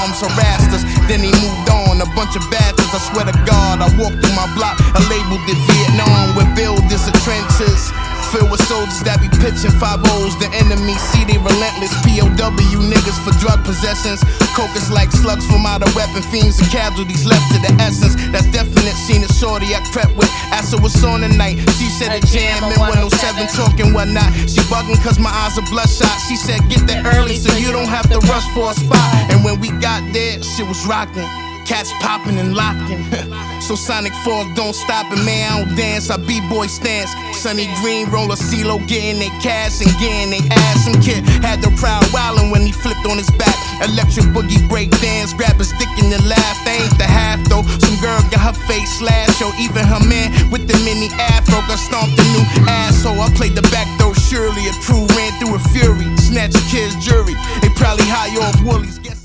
arms harassed us. Then he moved on, a bunch of bastards. I swear to God, I walked through my block, I labeled it Vietnam, where buildings and trenches filled with soldiers that be pitching 5-0s. The enemy see they relentless. POW niggas for drug possessions. Cokers like slugs from out of weapon fiends and casualties left to the essence. That's definite. Seen a shorty I crept with. Asked her what's on tonight. She said a jam in 107 talking whatnot. She bugging cause my eyes are bloodshot. She said get there early so you don't have to rush for a spot. And when we got there, shit was rocking. Cats popping and locking. So Sonic Falls don't stop it, man, I don't dance, I B-boy stance. Sunny Green, roller CeeLo, getting they cash and getting they ass. Some kid had the crowd wildin' when he flipped on his back. Electric boogie break dance, grab a stick and then laugh. They ain't the half though, some girl got her face slashed. Yo, even her man with the mini afro got stomped a new asshole. I played the back door, surely a crew ran through a fury. Snatch a kid's jury, they probably high off woolies.